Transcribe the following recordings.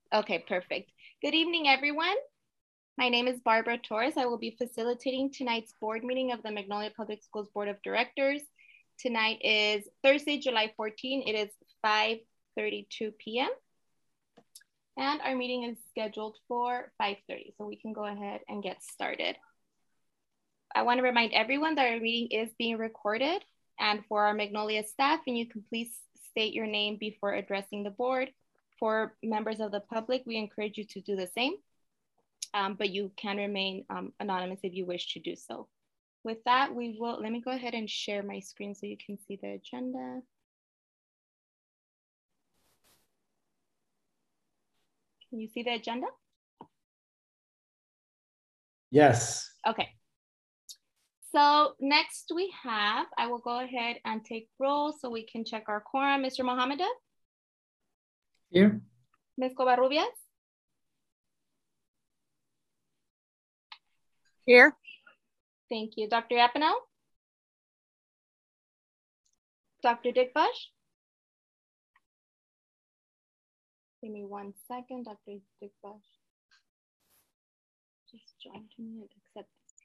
Okay, perfect. Good evening, everyone. My name is Barbara Torres. I will be facilitating tonight's board meeting of the Magnolia Public Schools Board of Directors. Tonight is Thursday, July 14. It is 5:32 p.m. And our meeting is scheduled for 5:30, so we can go ahead and get started. I want to remind everyone that our meeting is being recorded, and for our Magnolia staff, and you can please state your name before addressing the board. For members of the public, we encourage you to do the same, but you can remain anonymous if you wish to do so. With that, let me go ahead and share my screen so you can see the agenda. Can you see the agenda? Yes. Okay. So next we have, I will go ahead and take roll so we can check our quorum. Mr. Mohammed? Here. Ms. Covarrubias? Here. Thank you. Dr. Yapano? Dr. Dickbush? Give me 1 second, Dr. Dickbush. Just join me and accept this.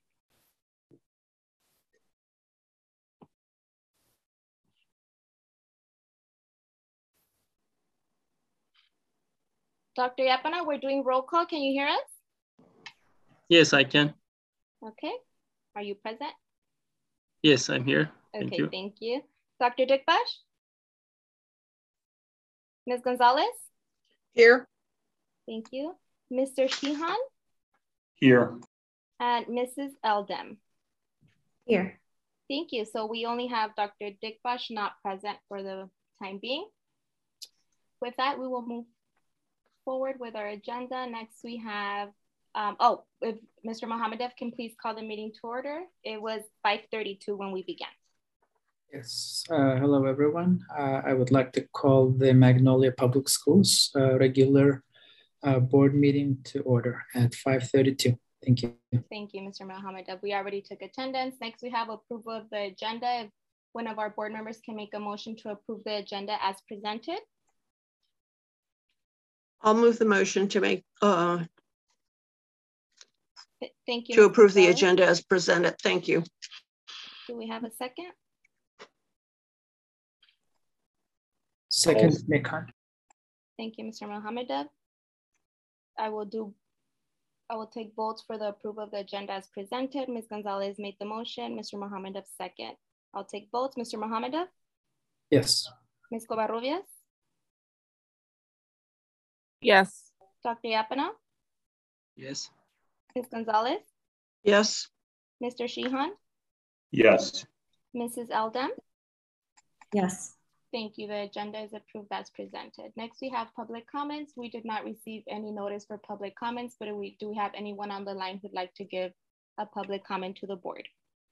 Dr. Yapana, we're doing roll call. Can you hear us? Yes, I can. Okay. Are you present? Yes, I'm here. Okay, thank you. Dr. Dickbush? Ms. Gonzalez? Here. Thank you. Mr. Sheehan? Here. And Mrs. Eldem? Here. Thank you. So we only have Dr. Dickbush not present for the time being. With that, we will move forward with our agenda. Next, we have, if Mr. Mohammedev can please call the meeting to order. It was 5:32 when we began. Yes. Hello, everyone. I would like to call the Magnolia Public Schools regular board meeting to order at 5:32. Thank you. Thank you, Mr. Mohammedev. We already took attendance. Next, we have approval of the agenda. If one of our board members can make a motion to approve the agenda as presented. I'll move the motion to make Thank you. to approve the agenda as presented. Thank you. Do we have a second? Second, Mekan. Thank you, Mr. Mohammedev. I will take votes for the approval of the agenda as presented. Ms. Gonzalez made the motion. Mr. Mohammedev second. I'll take votes. Mr. Mohammedev? Yes. Ms. Covarrubias? Yes. Dr. Yapana? Yes. Ms. Gonzalez? Yes. Mr. Sheehan? Yes. Mrs. Eldem? Yes. Thank you. The agenda is approved as presented. Next, we have public comments. We did not receive any notice for public comments, but do we have anyone on the line who'd like to give a public comment to the board?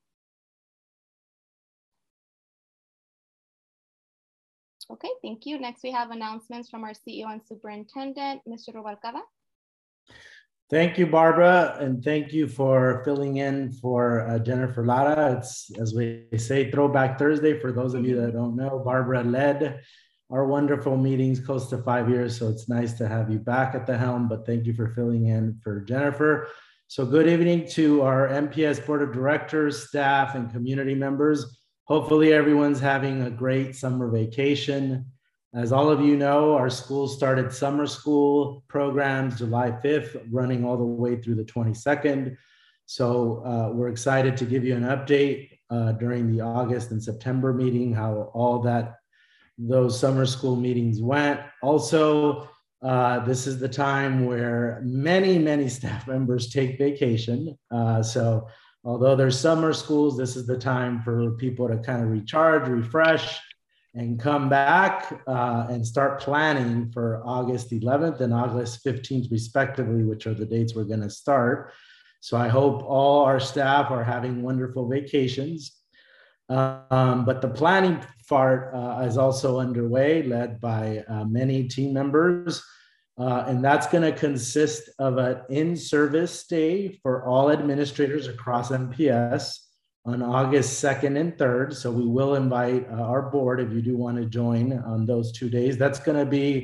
Okay, thank you. Next, we have announcements from our CEO and Superintendent, Mr. Rubalcaba. Thank you, Barbara, and thank you for filling in for Jennifer Lara. It's, as we say, Throwback Thursday. For those of you that don't know, Barbara led our wonderful meetings close to 5 years, so it's nice to have you back at the helm, but thank you for filling in for Jennifer. So good evening to our MPS Board of Directors, staff, and community members. Hopefully everyone's having a great summer vacation. As all of you know, our school started summer school programs July 5th, running all the way through the 22nd. So we're excited to give you an update during the August and September meeting, how all those summer school meetings went. Also, this is the time where many staff members take vacation. So although there's summer schools, this is the time for people to kind of recharge, refresh, and come back and start planning for August 11th and August 15th, respectively, which are the dates we're going to start. So I hope all our staff are having wonderful vacations. But the planning part is also underway, led by many team members. And that's going to consist of an in-service day for all administrators across MPS on August 2nd and 3rd. So we will invite our board if you do want to join on those 2 days. That's going to be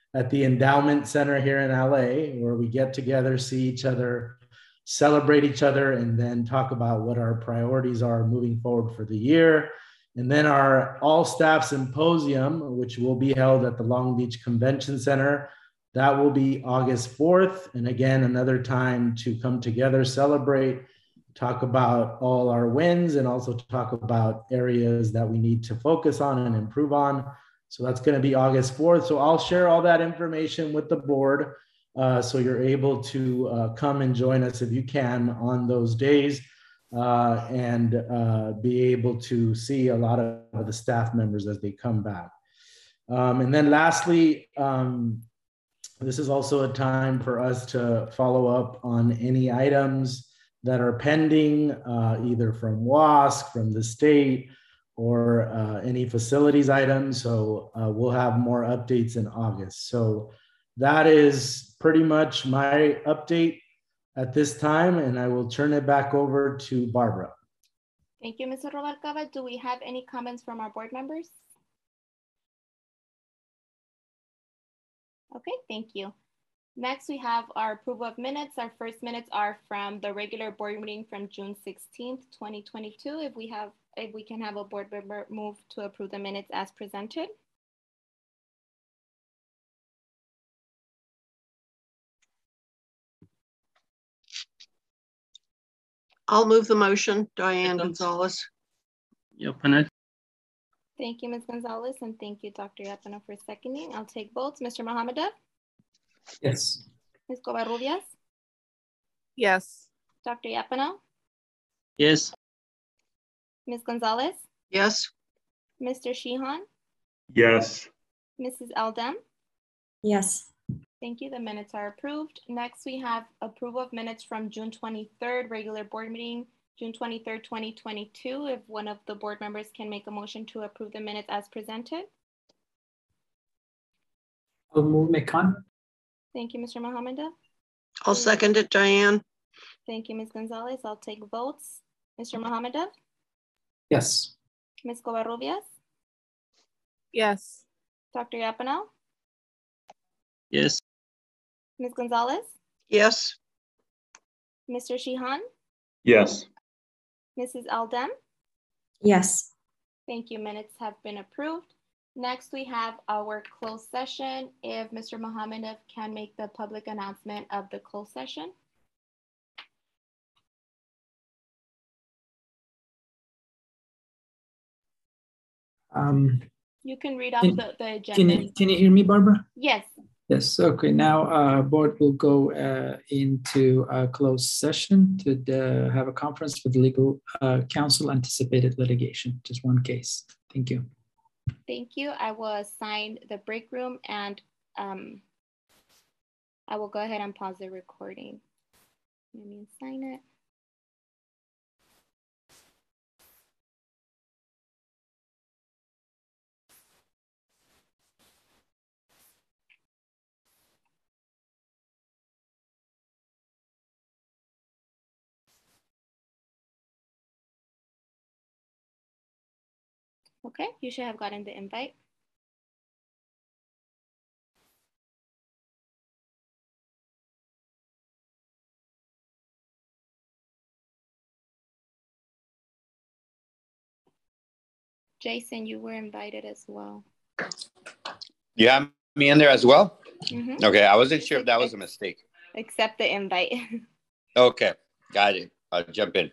at the Endowment Center here in LA, where we get together, see each other, celebrate each other, and then talk about what our priorities are moving forward for the year. And then our all staff symposium, which will be held at the Long Beach Convention Center, that will be August 4th. And again, another time to come together, celebrate, talk about all our wins, and also talk about areas that we need to focus on and improve on. So that's going to be August 4th. So I'll share all that information with the board. So you're able to come and join us if you can on those days, and be able to see a lot of the staff members as they come back. And then lastly, this is also a time for us to follow up on any items that are pending, either from WASC, from the state, or any facilities items. So we'll have more updates in August. So that is pretty much my update at this time, and I will turn it back over to Barbara. Thank you, Mr. Rubalcaba. Do we have any comments from our board members? Okay, thank you. Next, we have our approval of minutes. Our first minutes are from the regular board meeting from June 16th, 2022. If we can have a board member move to approve the minutes as presented. I'll move the motion. Diane Second. Gonzalez. Yapana. Thank you, Ms. Gonzalez, and thank you, Dr. Yapana, for seconding. I'll take votes. Mr. Mohammadov? Yes. Ms. Covarrubias? Yes. Dr. Yapana? Yes. Ms. Gonzalez? Yes. Mr. Sheehan? Yes. Mrs. Eldem? Yes. Thank you. The minutes are approved. Next, we have approval of minutes from June 23rd, regular board meeting, June 23rd, 2022. If one of the board members can make a motion to approve the minutes as presented. I'll move McCann. Thank you, Mr. Mohammadov. I'll second it, Diane. Thank you, Ms. Gonzalez. I'll take votes. Mr. Mohammadov? Yes. Ms. Covarrubias? Yes. Dr. Yapana? Yes. Ms. Gonzalez? Yes. Mr. Sheehan? Yes. Mrs. Eldem? Yes. Thank you. Minutes have been approved. Next, we have our closed session. If Mr. Mohammadov can make the public announcement of the closed session. You can read off the agenda. Can you hear me, Barbara? Yes. Yes. Okay. Now, board will go into a closed session to have a conference with legal counsel, anticipated litigation, just one case. Thank you. Thank you. I will assign the break room, and I will go ahead and pause the recording. Let me assign it. Okay, you should have gotten the invite. Jason, you were invited as well. You have me in there as well? Mm-hmm. Okay, I wasn't sure if that was a mistake. Accept the invite. Okay, got it. I'll jump in.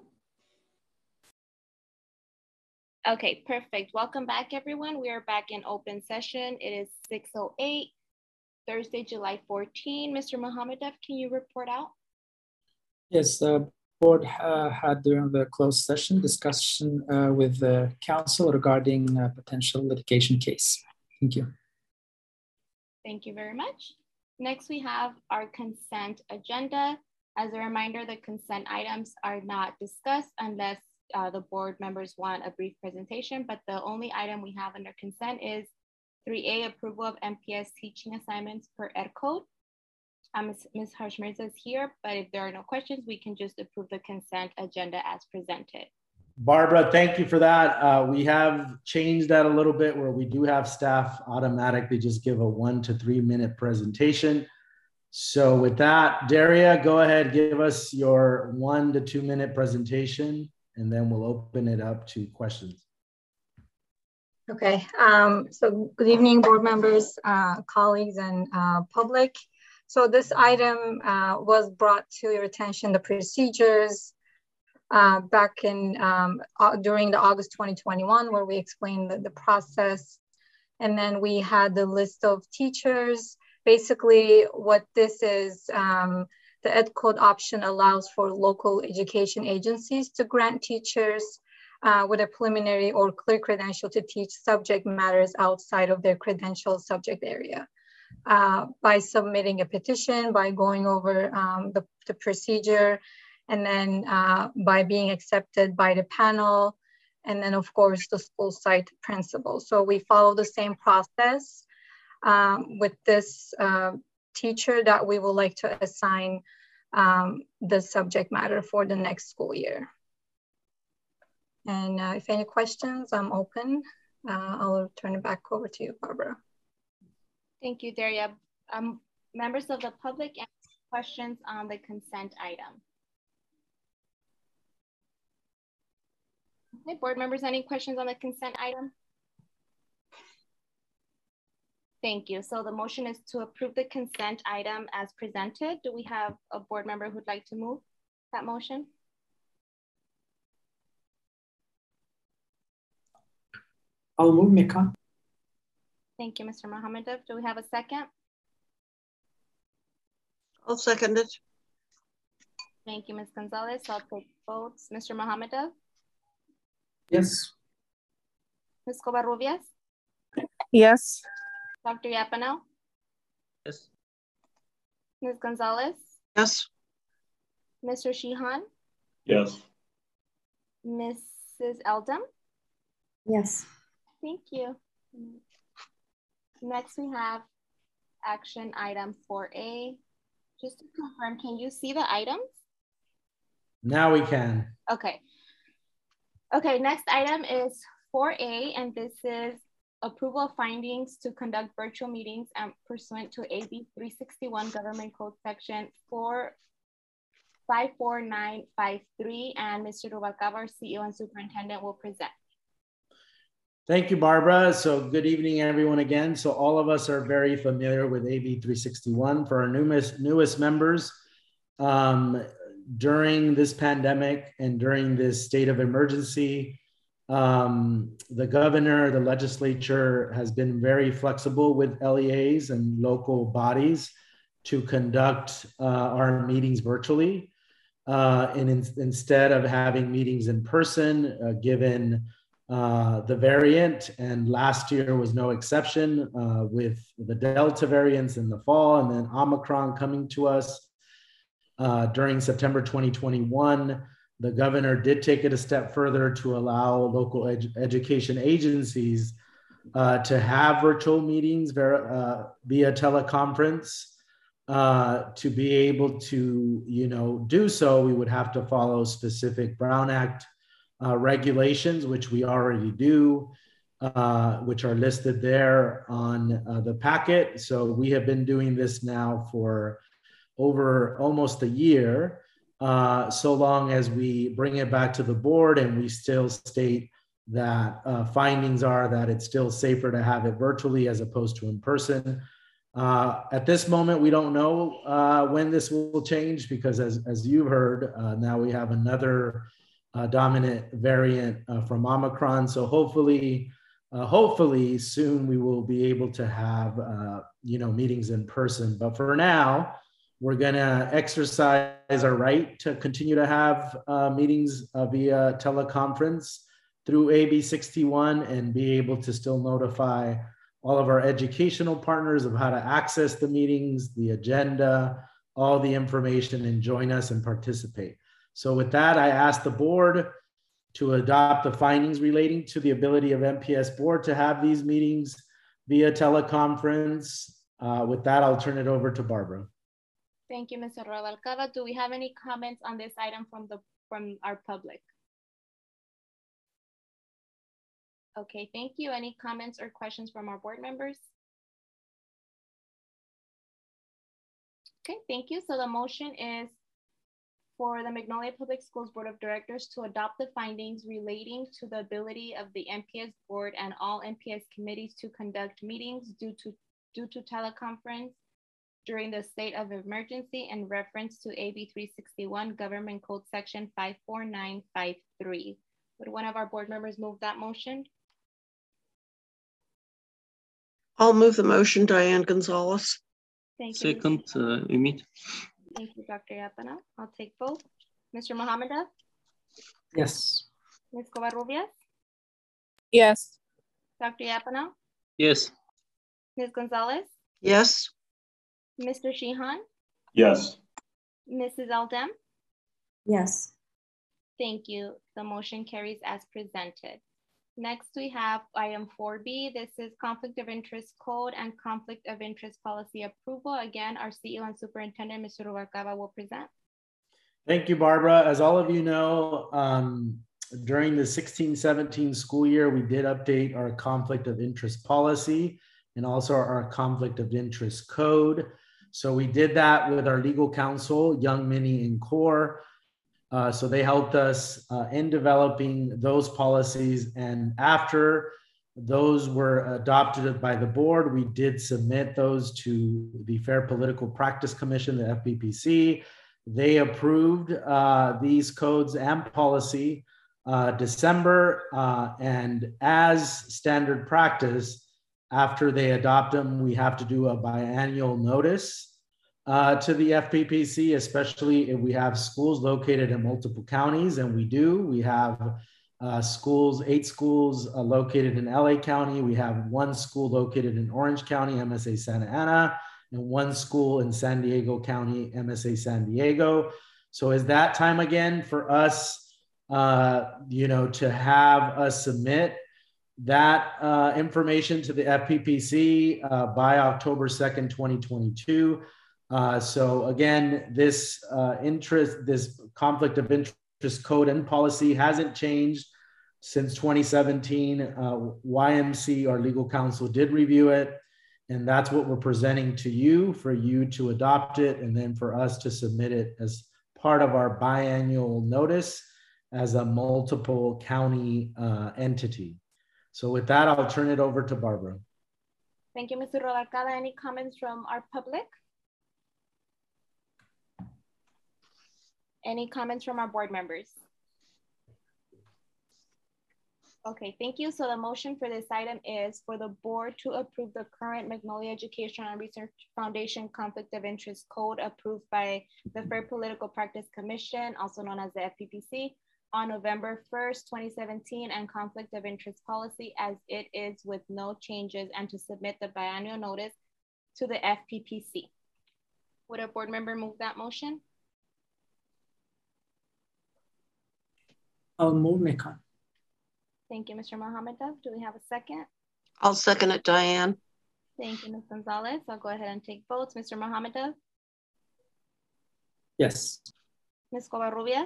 Okay, perfect. Welcome back, everyone. We are back in open session. It is 6:08, Thursday, July 14. Mr. Mohammadov, can you report out? Yes, the board had during the closed session discussion with the counsel regarding a potential litigation case. Thank you. Thank you very much. Next, we have our consent agenda. As a reminder, the consent items are not discussed unless the board members want a brief presentation, but the only item we have under consent is 3A, approval of MPS teaching assignments per EdCode. Ms. Harshmirza is here, but if there are no questions, we can just approve the consent agenda as presented. Barbara, thank you for that. We have changed that a little bit where we do have staff automatically just give a 1 to 3 minute presentation. So with that, Daria, go ahead, give us your 1 to 2 minute presentation, and then we'll open it up to questions. Okay, so good evening, board members, colleagues, and public. So this item was brought to your attention, the procedures back in during the August 2021, where we explained the process. And then we had the list of teachers. Basically what this is, the Ed Code option allows for local education agencies to grant teachers with a preliminary or clear credential to teach subject matters outside of their credential subject area. By submitting a petition, by going over the procedure, and then by being accepted by the panel, and then of course the school site principal. So we follow the same process with this teacher that we would like to assign the subject matter for the next school year. And if any questions, I'm open. I'll turn it back over to you, Barbara. Thank you, Daria. Members of the public, any questions on the consent item? Okay, board members, any questions on the consent item? Thank you. So the motion is to approve the consent item as presented. Do we have a board member who'd like to move that motion? I'll move, Mika. Thank you, Mr. Mohammadov. Do we have a second? I'll second it. Thank you, Ms. Gonzalez. I'll take votes. Mr. Mohammadov? Yes. Ms. Covarrubias? Yes. Dr. Yapano? Yes. Ms. Gonzalez? Yes. Mr. Shihan? Yes. Mrs. Eldam? Yes. Thank you. Next, we have action item 4A. Just to confirm, can you see the items? Now we can. Okay. Okay, next item is 4A, and this is approval of findings to conduct virtual meetings and pursuant to AB 361 Government Code Section 54953, and Mr. Rubalcaba, our CEO and Superintendent, will present. Thank you, Barbara. So good evening, everyone again. So all of us are very familiar with AB 361. For our newest members, during this pandemic and during this state of emergency, the governor, the legislature has been very flexible with LEAs and local bodies to conduct our meetings virtually. Instead of having meetings in person, given the variant, and last year was no exception with the Delta variants in the fall and then Omicron coming to us during September 2021. The governor did take it a step further to allow local education agencies to have virtual meetings via teleconference. To be able to, do so, we would have to follow specific Brown Act regulations, which we already do, which are listed there on the packet. So we have been doing this now for over almost a year, so long as we bring it back to the board and we still state that findings are that it's still safer to have it virtually as opposed to in person. At this moment, we don't know when this will change because as you've heard, now we have another dominant variant from Omicron. So hopefully soon we will be able to have, meetings in person. But for now, we're gonna exercise our right to continue to have meetings via teleconference through AB 61 and be able to still notify all of our educational partners of how to access the meetings, the agenda, all the information, and join us and participate. So with that, I ask the board to adopt the findings relating to the ability of MPS board to have these meetings via teleconference. With that, I'll turn it over to Barbara. Thank you, Mr. Rubalcaba. Do we have any comments on this item from our public? Okay, thank you. Any comments or questions from our board members? Okay, thank you. So the motion is for the Magnolia Public Schools Board of Directors to adopt the findings relating to the ability of the MPS board and all MPS committees to conduct meetings due to teleconference during the state of emergency in reference to AB 361 Government Code Section 54953. Would one of our board members move that motion? I'll move the motion, Diane Gonzalez. Thank you. Second, Umit. Thank you, Dr. Yapana. I'll take both. Mr. Mohammed? Yes. Ms. Covarrubias? Yes. Dr. Yapana? Yes. Ms. Gonzalez? Yes. Mr. Sheehan? Yes. Mrs. Aldem? Yes. Thank you. The motion carries as presented. Next, we have item 4B. This is conflict of interest code and conflict of interest policy approval. Again, our CEO and superintendent, Mr. Rubalcaba, will present. Thank you, Barbara. As all of you know, during the 16-17 school year, we did update our conflict of interest policy and also our conflict of interest code. So we did that with our legal counsel, Young, Mini, and Core. So they helped us in developing those policies. And after those were adopted by the board, we did submit those to the Fair Political Practice Commission, the FPPC. They approved these codes and policy December. And as standard practice, after they adopt them, we have to do a biannual notice to the FPPC, especially if we have schools located in multiple counties, and we do. We have 8 schools located in LA County. We have 1 school located in Orange County, MSA Santa Ana, and 1 school in San Diego County, MSA San Diego. So is that time again for us, to have us submit that information to the FPPC by October 2nd, 2022. So again, this conflict of interest code and policy hasn't changed since 2017. YMC, our legal counsel, did review it, and that's what we're presenting to you for you to adopt it, and then for us to submit it as part of our biannual notice as a multiple county entity. So with that, I'll turn it over to Barbara. Thank you, Mr. Rubalcaba. Any comments from our public? Any comments from our board members? Okay, thank you. So the motion for this item is for the board to approve the current Magnolia Education and Research Foundation Conflict of Interest Code approved by the Fair Political Practice Commission, also known as the FPPC, on November 1st, 2017, and conflict of interest policy as it is with no changes, and to submit the biannual notice to the FPPC. Would a board member move that motion? I'll move, Mika. Thank you, Mr. Mohammed. Do we have a second? I'll second it, Diane. Thank you, Ms. Gonzalez. I'll go ahead and take votes. Mr. Mohammed? Yes. Ms. Covarrubias?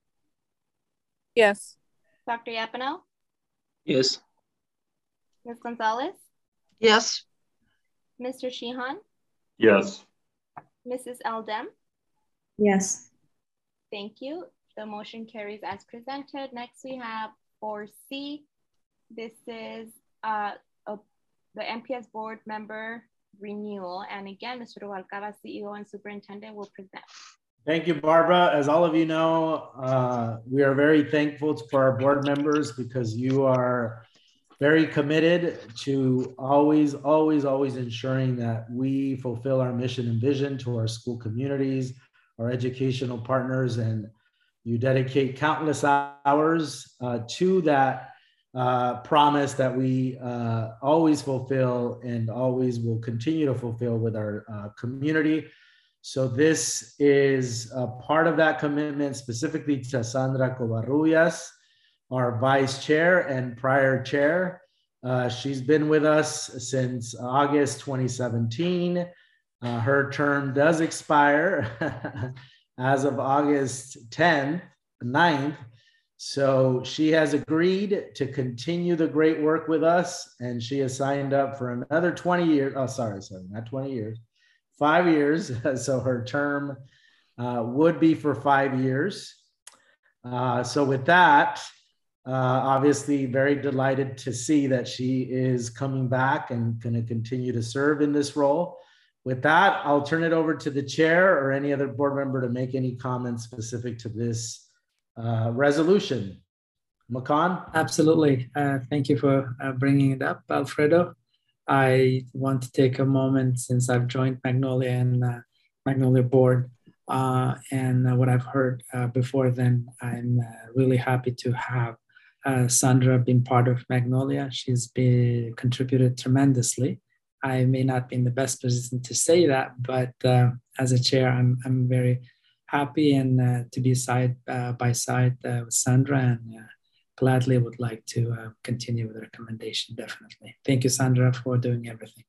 Yes. Dr. Yapano? Yes. Ms. Gonzalez? Yes. Mr. Sheehan? Yes. Mrs. Aldem? Yes. Thank you. The motion carries as presented. Next, we have 4C. This is the MPS board member renewal. And again, Mr. Rubalcaba, CEO and superintendent, will present. Thank you, Barbara. As all of you know, we are very thankful for our board members because you are very committed to always ensuring that we fulfill our mission and vision to our school communities, our educational partners, and you dedicate countless hours to that promise that we always fulfill and always will continue to fulfill with our community. So this is a part of that commitment, specifically to Sandra Covarrubias, our vice chair and prior chair. She's been with us since August 2017. Her term does expire as of August 9th. So she has agreed to continue the great work with us, and she has signed up for another 20 years. Oh, sorry, not 20 years, 5 years. So her term would be for 5 years. So with that, obviously very delighted to see that she is coming back and going to continue to serve in this role. With that, I'll turn it over to the chair or any other board member to make any comments specific to this resolution. Makan? Absolutely. Thank you for bringing it up, Alfredo. I want to take a moment, since I've joined Magnolia and Magnolia board, and what I've heard before then, I'm really happy to have Sandra been part of Magnolia. She's contributed tremendously. I may not be in the best position to say that, but as a chair, I'm very happy and to be side by side with Sandra, and gladly would like to continue with the recommendation, definitely. Thank you, Sandra, for doing everything.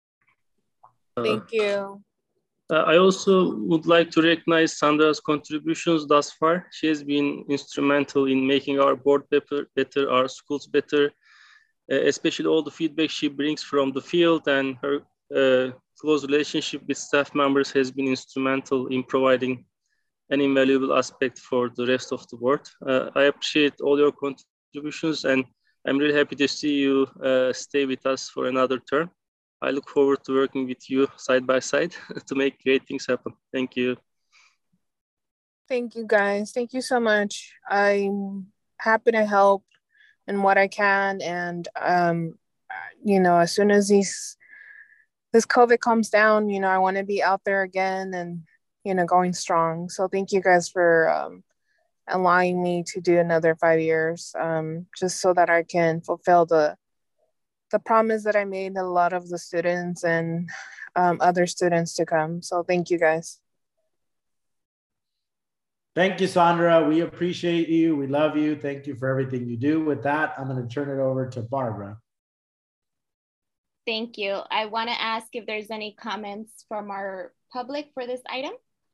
Thank you. I also would like to recognize Sandra's contributions thus far. She has been instrumental in making our board better, our schools better, especially all the feedback she brings from the field, and her close relationship with staff members has been instrumental in providing an invaluable aspect for the rest of the board. I appreciate all your contributions, and I'm really happy to see you stay with us for another term. I look forward to working with you side by side to make great things happen. Thank you. Thank you, guys. Thank you so much. I'm happy to help in what I can. And, you know, as soon as this COVID comes down, you know, I want to be out there again and, you know, going strong. So thank you guys for allowing me to do another 5 years, just so that I can fulfill the promise that I made a lot of the students and other students to come. So thank you, guys. Thank you, Sandra. We appreciate you. We love you. Thank you for everything you do. With that, I'm going to turn it over to Barbara. Thank you. I want to ask if there's any comments from our public for this item.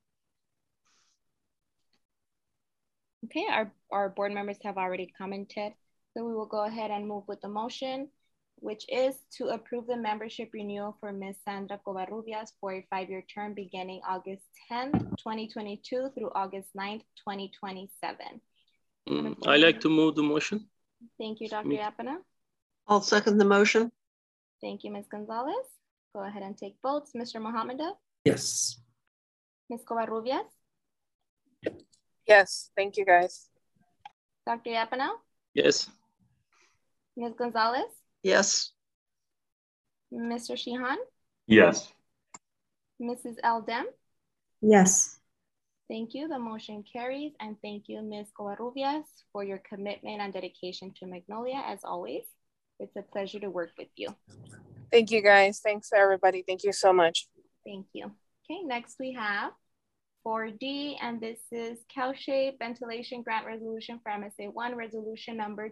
Okay, our board members have already commented. So we will go ahead and move with the motion, which is to approve the membership renewal for Ms. Sandra Covarrubias for a 5-year term beginning August 10th, 2022 through August 9th, 2027. I like to move the motion. Thank you, Dr. Yapana. I'll second the motion. Thank you, Ms. Gonzalez. Go ahead and take votes. Mr. Mohameda? Yes. Ms. Covarrubias? Yes, thank you, guys. Dr. Yapana? Yes. Ms. Gonzalez? Yes. Mr. Shihan? Yes. Mrs. Eldem? Yes. Thank you. The motion carries. And thank you, Ms. Covarrubias, for your commitment and dedication to Magnolia, as always. It's a pleasure to work with you. Thank you, guys. Thanks, everybody. Thank you so much. Thank you. Okay, next we have 4D, and this is CalShape Ventilation Grant Resolution for MSA1, resolution number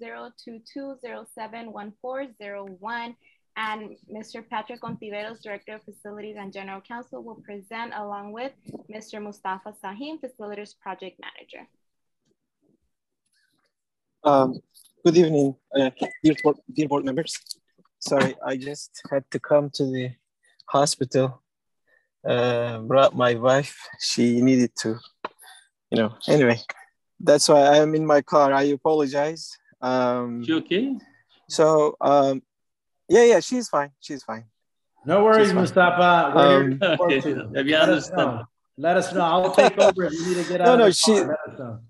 2022071401. And Mr. Patrick Ontiveros, Director of Facilities and General Counsel, will present along with Mr. Mustafa Sahim, Facilities Project Manager. Good evening, dear board members. Sorry, I just had to come to the hospital. Brought my wife. She needed to, anyway, that's why I am in my car. I apologize. You okay? So, yeah, she's fine. She's fine. No worries, Mustafa. We're here to okay. you. We understand. Let us know. I'll take over if you need to get out of the car. Let us know.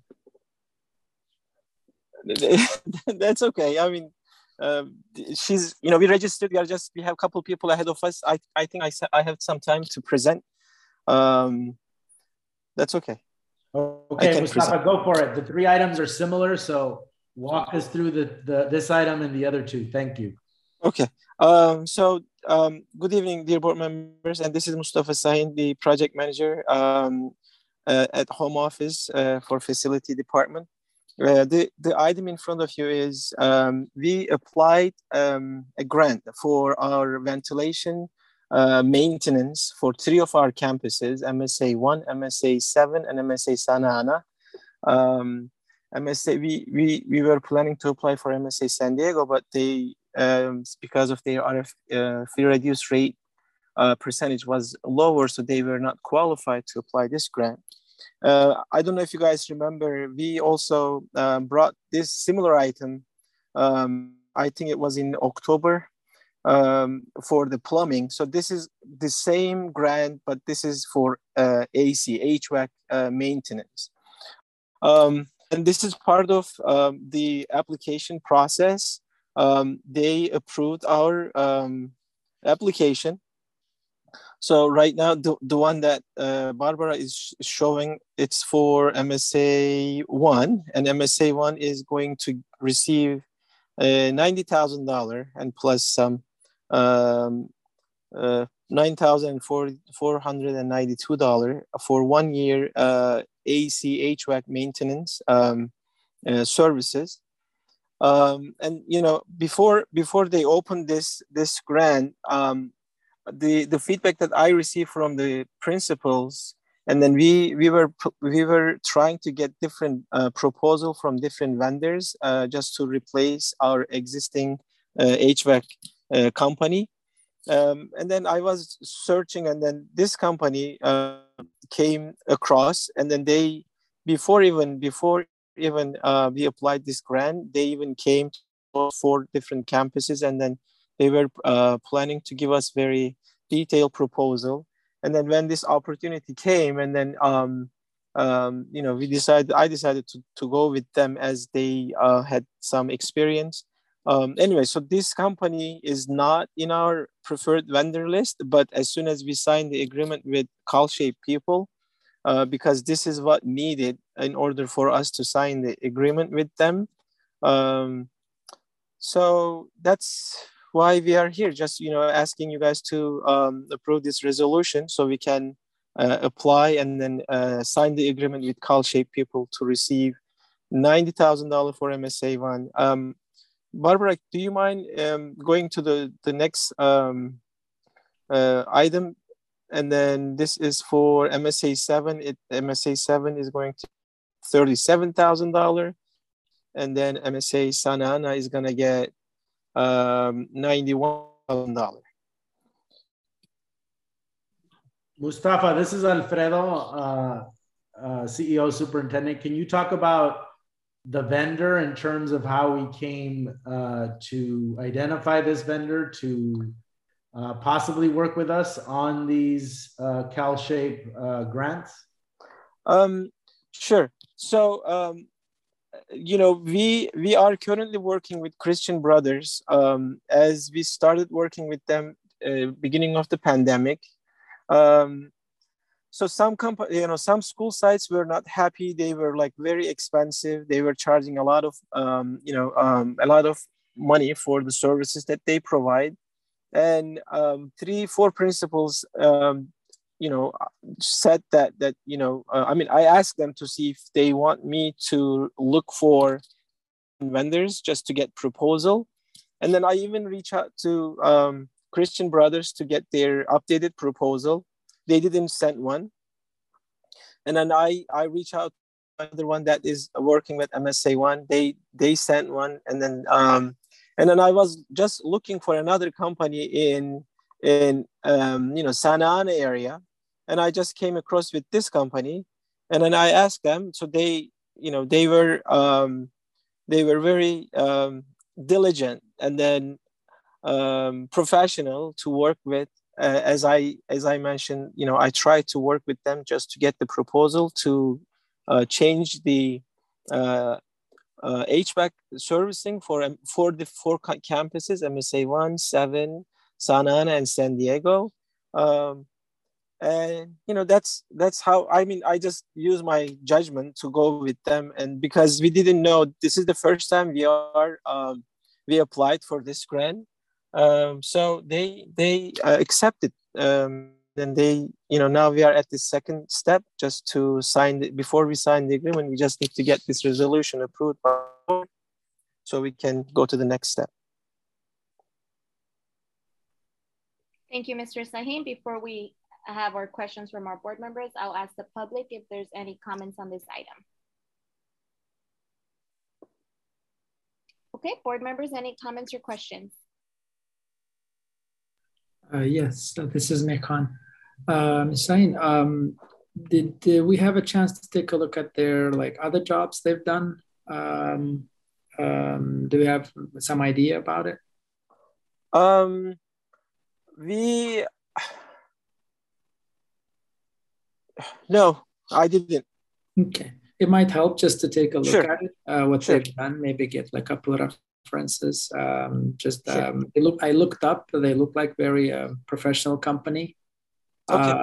That's okay. I mean, she's, we registered. We have a couple of people ahead of us. I think I have some time to present. That's okay. Okay, Mustafa, go for it. The 3 items are similar, so walk us through this item and the other 2. Thank you. Okay. Good evening, dear board members, and this is Mustafa Sahin, the project manager at home office for facility department. The item in front of you is we applied a grant for our ventilation maintenance for 3 of our campuses, MSA 1, MSA 7, and MSA Santa Ana. MSA, we were planning to apply for MSA San Diego, but they, because of their fee reduced rate percentage was lower, so they were not qualified to apply this grant. I don't know if you guys remember, we also brought this similar item. I think it was in October for the plumbing. So this is the same grant, but this is for AC, HVAC maintenance. And this is part of the application process. They approved our application. So right now, the one that Barbara is showing, it's for MSA 1, and MSA 1 is going to receive $90,000 and plus some $9,492 for 1 year AC HVAC maintenance services. And you know, before they opened this grant, the feedback that I received from the principals, and then we were trying to get different proposal from different vendors just to replace our existing HVAC company. And then I was searching, and then this company came across, and then they, before even we applied this grant, they even came to 4 different campuses, and then they were planning to give us very detailed proposal. And then when this opportunity came, and then you know, I decided to go with them as they had some experience. Anyway, so this company is not in our preferred vendor list, but as soon as we signed the agreement with CalShape people, because this is what needed in order for us to sign the agreement with them. So that's why we are here, just, you know, asking you guys to approve this resolution so we can apply and then sign the agreement with CalShape people to receive $90,000 for MSA 1. Barbara, do you mind going to the next item? And then this is for MSA 7. MSA 7 is going to $37,000. And then MSA Santa Ana is going to get $91,000. Mustafa, this is Alfredo, CEO Superintendent. Can you talk about the vendor in terms of how we came to identify this vendor to possibly work with us on these CalShape grants? Sure. So, you know, we are currently working with Christian Brothers as we started working with them beginning of the pandemic. So some school sites were not happy. They were like very expensive. They were charging a lot of a lot of money for the services that they provide. And 3-4 principals said that I asked them to see if they want me to look for vendors just to get proposal. And then I even reach out to Christian Brothers to get their updated proposal. They didn't send one. And then I reach out to another one that is working with MSA 1. They sent one. And then I was just looking for another company in Santa Ana area. And I just came across with this company. And then I asked them, so they were very diligent and then professional to work with. As I mentioned, I tried to work with them just to get the proposal to change the HVAC servicing for the 4 campuses, MSA 1, 7, Santa Ana, and San Diego. And that's how I just use my judgment to go with them. And because we didn't know, this is the first time we applied for this grant. So they accepted. Then they, now we are at the second step just to before we sign the agreement, we just need to get this resolution approved by the board so we can go to the next step. Thank you, Mr. Sahin. Before we have our questions from our board members, I'll ask the public if there's any comments on this item. Okay, board members, any comments or questions? Yes, so this is Mekhan. Ms. Sain, did we have a chance to take a look at their like other jobs they've done? Do we have some idea about it? No, I didn't. Okay, it might help just to take a look Sure. at it, what Sure. they've done. Maybe get like a couple of references. Sure. I looked up. They look like very professional company. Okay.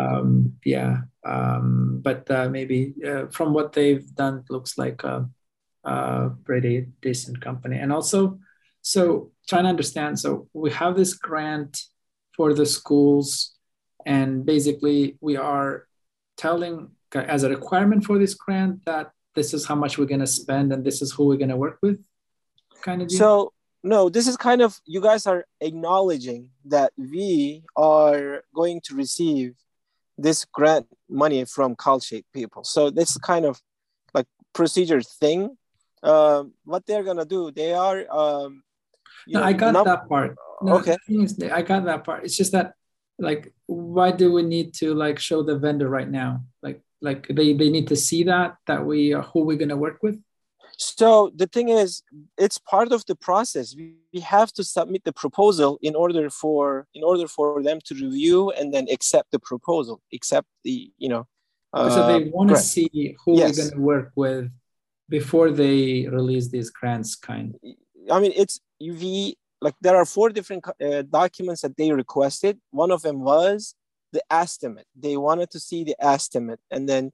But maybe from what they've done, it looks like a pretty decent company. And also, so trying to understand. So we have this grant for the schools, and basically we are telling as a requirement for this grant that this is how much we're going to spend and this is who we're going to work with, kind of deal? So no, this is kind of, you guys are acknowledging that we are going to receive this grant money from CalShape people. So this kind of like procedure thing. What they're gonna do, they are I got that part. No, okay. I got that part. It's just that, like, why do we need to like show the vendor right now? Like they need to see that we are who we're gonna work with. So the thing is, it's part of the process. We have to submit the proposal in order for them to review and then accept the proposal, accept the So they want to grant. see who Yes. we're gonna work with before they release these grants, kind of. I mean, like there are 4 different documents that they requested. One of them was the estimate. They wanted to see the estimate, and then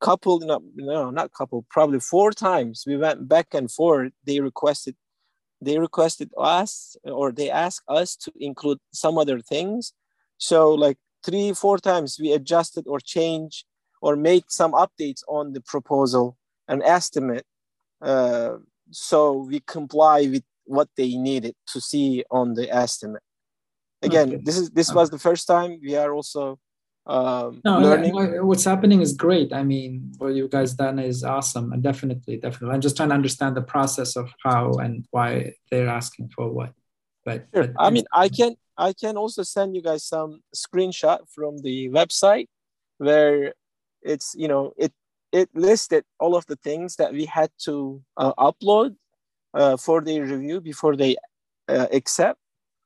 probably 4 times we went back and forth. They requested us, or they asked us to include some other things. So like 3-4 times we adjusted or changed or make some updates on the proposal and estimate, so we comply with what they needed to see on the estimate. Again, Okay. this was the first time. We are also learning. What's happening is great. I mean, what you guys done is awesome, and definitely. I'm just trying to understand the process of how and why they're asking for what. But, Sure. but I mean, I can also send you guys some screenshot from the website where it's it listed all of the things that we had to upload for their review before they accept.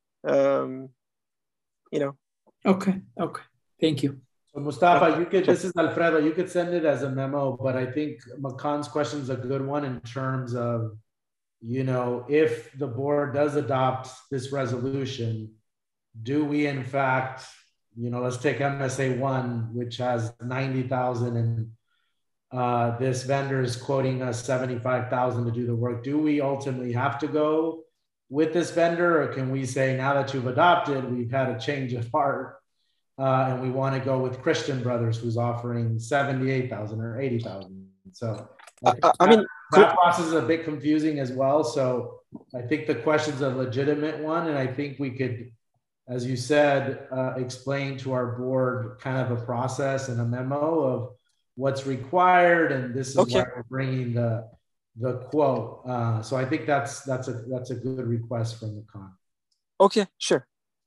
Okay. Thank you. So Mustafa, this is Alfredo, you could send it as a memo, but I think Makan's question is a good one in terms of, if the board does adopt this resolution, do we in fact, let's take MSA 1, which has 90,000 and this vendor is quoting us 75,000 to do the work. Do we ultimately have to go with this vendor, or can we say, now that you've adopted, we've had a change of heart, and we want to go with Christian Brothers, who's offering 78,000 or 80,000? So that process is a bit confusing as well. So I think the question's a legitimate one, and I think we could, as you said, explain to our board kind of a process and a memo of what's required, and this is why we're bringing the quote. So I think that's a good request from the con. Okay, sure.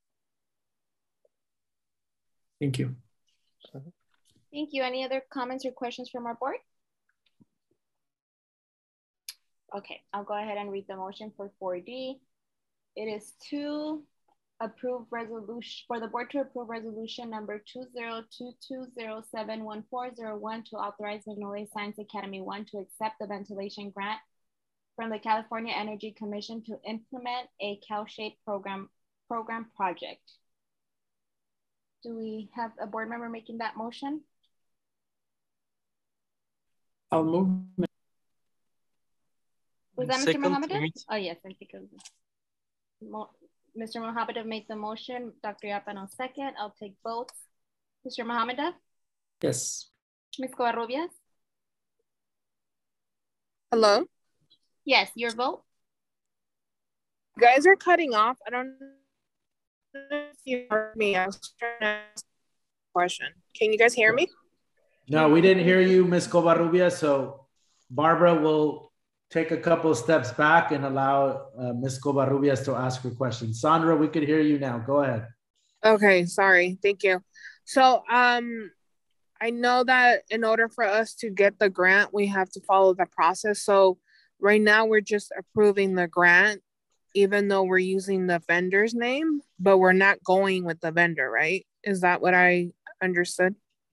Thank you. Thank you. Any other comments or questions from our board? Okay, I'll go ahead and read the motion for 4D. It is to approve resolution for the board to approve resolution number 2022071401 to authorize Magnolia Science Academy 1 to accept the ventilation grant from the California Energy Commission to implement a CalShape program project. Do we have a board member making that motion? I'll move. Was that Mr. Mohammed? Oh yes, I think it was. Mr. Mohammed made the motion. Dr. Yapano second. I'll take both. Mr. Mohammed? Yes. Ms. Covarrubias? Hello? Yes, your vote? You guys are cutting off. I don't know if you heard me. I was trying to ask a question. Can you guys hear me? No, we didn't hear you, Ms. Covarrubias. So Barbara will take a couple of steps back and allow Ms. Covarrubias to ask her question. Sandra, we could hear you now. Go ahead. Okay, sorry. Thank you. So I know that in order for us to get the grant, we have to follow the process. So right now we're just approving the grant, even though we're using the vendor's name, but we're not going with the vendor, right? Is that what I understood?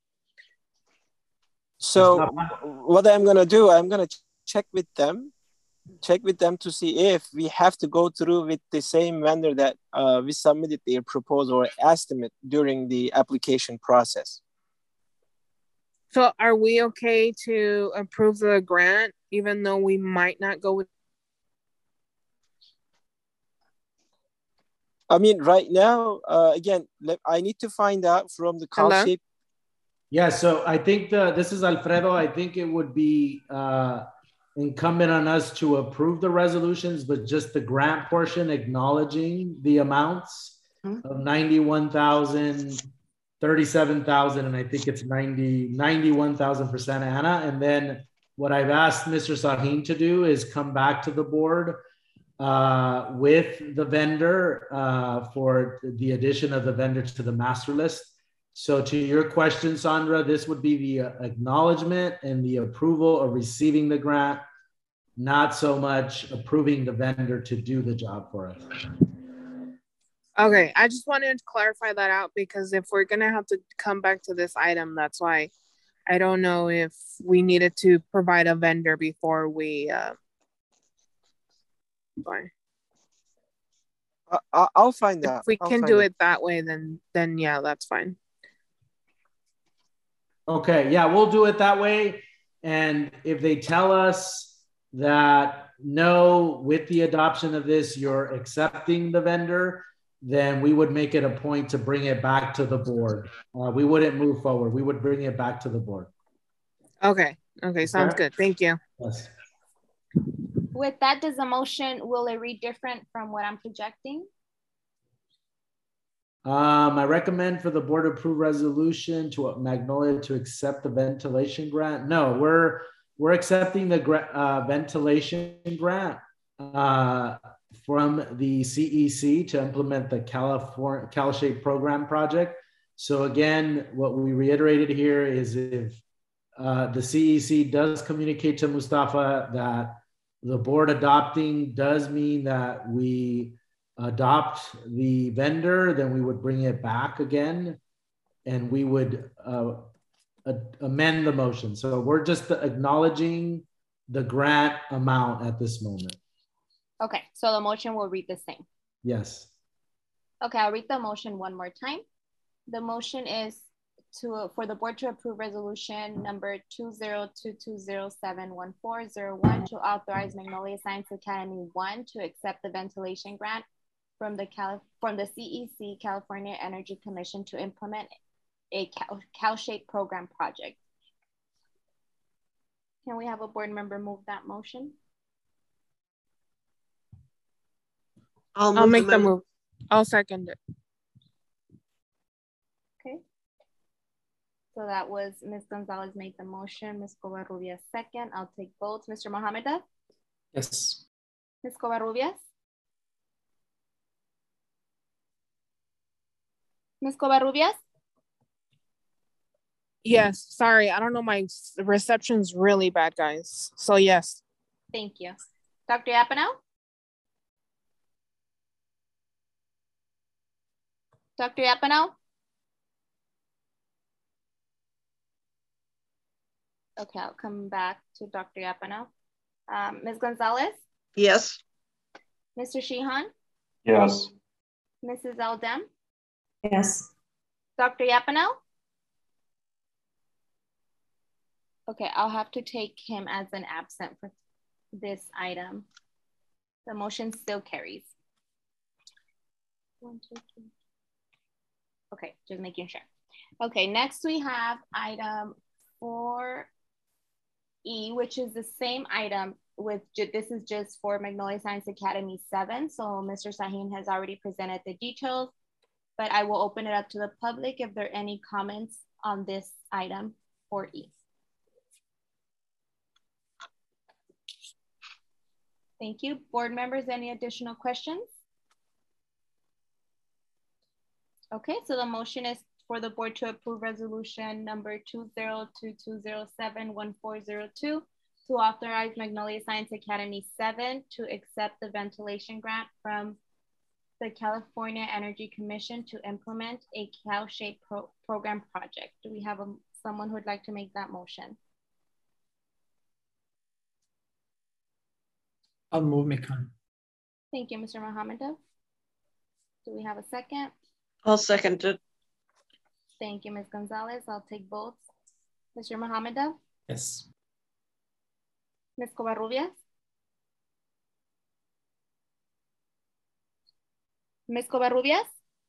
So what I'm going to do, I'm going to check with them to see if we have to go through with the same vendor that we submitted their proposal or estimate during the application process. So are we okay to approve the grant, even though we might not go with? I mean, right now, again, I need to find out from the CalShape. Yeah, so I think this is Alfredo. I think it would be incumbent on us to approve the resolutions, but just the grant portion, acknowledging the amounts of 91,000, 37,000, and I think it's 91,000 for Santa Ana. And then what I've asked Mr. Sahin to do is come back to the board with the vendor for the addition of the vendor to the master list. So to your question, Sandra, this would be the acknowledgement and the approval of receiving the grant, not so much approving the vendor to do the job for us. Okay, I just wanted to clarify that out because if we're gonna have to come back to this item, that's why I don't know if we needed to provide a vendor before we I'll find out. If we can do it that way, then yeah, that's fine. Okay, yeah, we'll do it that way. And if they tell us that no, with the adoption of this, you're accepting the vendor, then we would make it a point to bring it back to the board. We wouldn't move forward. We would bring it back to the board. Okay, sounds good. Thank you. Yes. With that, does the motion, will it read different from what I'm projecting? I recommend for the board to approve resolution to Magnolia to accept the ventilation grant. No, we're accepting the ventilation grant from the CEC to implement the CalShape program project. So again, what we reiterated here is if the CEC does communicate to Mustafa that the board adopting does mean that we adopt the vendor, then we would bring it back again and we would amend the motion. So we're just acknowledging the grant amount at this moment. Okay, so the motion will read the same. Yes. Okay, I'll read the motion one more time. The motion is for the board to approve resolution number 2022071401 to authorize Magnolia Science Academy 1 to accept the ventilation grant from the CEC, California Energy Commission, to implement a CalShape program project. Can we have a board member move that motion? I'll make the move. I'll second it. Okay. So that was Ms. Gonzalez made the motion, Ms. Covarrubias second. I'll take votes. Mr. Mohammed? Yes. Ms. Covarrubias? Ms. Covarrubias? Yes, sorry. I don't know. My reception's really bad, guys. So yes. Thank you. Dr. Yapanow? Dr. Yapanow? Okay, I'll come back to Dr. Yapanow. Ms. Gonzalez? Yes. Mr. Sheehan? Yes. Mrs. Aldem? Yes. Dr. Yapanow? Okay, I'll have to take him as an absent for this item. The motion still carries. 1, 2, 3. Okay, just making sure. Okay, next we have item 4E, which is the same item with, this is just for Magnolia Science Academy 7. So Mr. Sahin has already presented the details, but I will open it up to the public if there are any comments on this item 4E. Thank you. Board members, any additional questions? Okay, so the motion is for the board to approve resolution number 2022071402 to authorize Magnolia Science Academy 7 to accept the ventilation grant from the California Energy Commission to implement a cow-shaped program project. Do we have someone who would like to make that motion? I'll move Mikan. Thank you, Mr. Mohamedov. Do we have a second? I'll second it. Thank you, Ms. Gonzalez. I'll take votes. Mr. Mohamedov? Yes. Ms. Covarrubias? Ms. Covarrubias?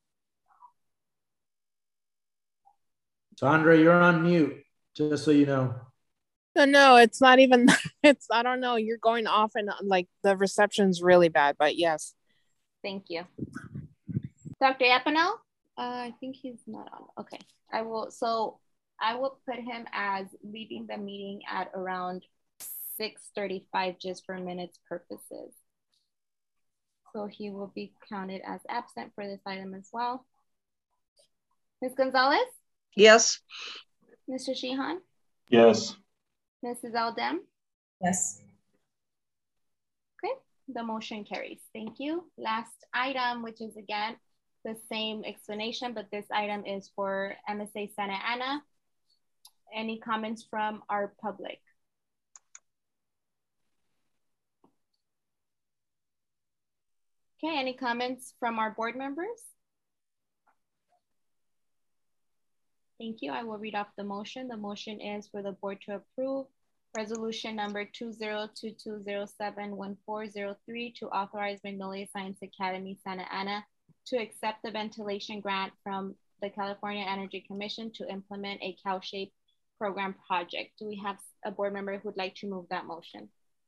Sandra, you're on mute, just so you know. No, it's not even, it's, I don't know, you're going off and like the reception's really bad, but yes. Thank you. Dr. Yapano? I think he's not on. Okay, I will put him as leaving the meeting at around 6:35 just for minutes purposes. So he will be counted as absent for this item as well. Ms. Gonzalez? Yes. Mr. Shihan? Yes. Mrs. Aldem? Yes. Okay, the motion carries. Thank you. Last item, which is again the same explanation, but this item is for MSA Santa Ana. Any comments from our public? Okay, any comments from our board members? Thank you. I will read off the motion. The motion is for the board to approve resolution number 2022071403 to authorize Magnolia Science Academy Santa Ana to accept the ventilation grant from the California Energy Commission to implement a cow-shaped program project. Do we have a board member who would like to move that motion?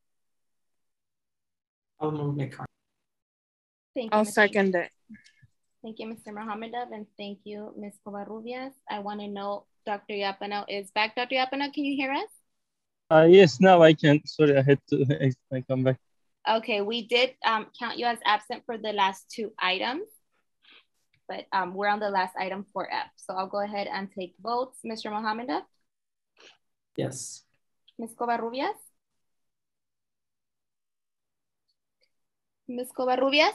I'll move Mikan. Thank you. I'll second it. Thank you, Mr. Mohamedov, and thank you, Ms. Covarrubias. I want to know Dr. Yapano is back. Dr. Yapano, can you hear us? Yes, now I can. Sorry, I had to I come back. Okay, we did count you as absent for the last two items, but we're on the last item 4F. So I'll go ahead and take votes. Mr. Mohamedov? Yes. Ms. Covarrubias? Ms. Covarrubias?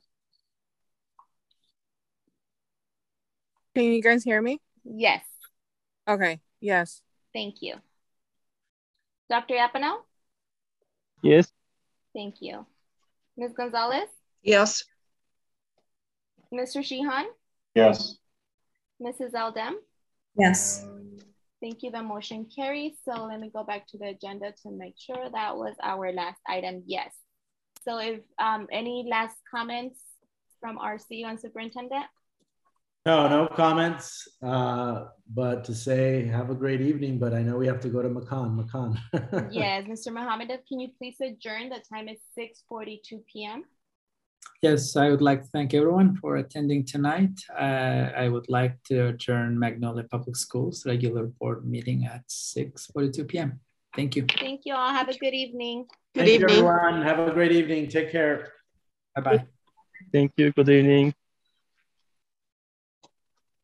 Can you guys hear me? Yes. Okay, yes. Thank you. Dr. Yapano? Yes. Thank you. Ms. Gonzalez? Yes. Mr. Shihan? Yes. Mrs. Aldem? Yes. Thank you. The motion carries. So let me go back to the agenda to make sure that was our last item. Yes. So if any last comments from our CEO and superintendent? No comments, but to say have a great evening, but I know we have to go to Makan. Yes, Mr. Mohamedov, can you please adjourn? The time is 6:42 p.m. Yes, I would like to thank everyone for attending tonight. I would like to adjourn Magnolia Public Schools regular board meeting at 6:42 p.m. Thank you. Thank you all. Have a good evening. Good evening. Everyone. Have a great evening. Take care. Bye-bye. Thank you. Good evening.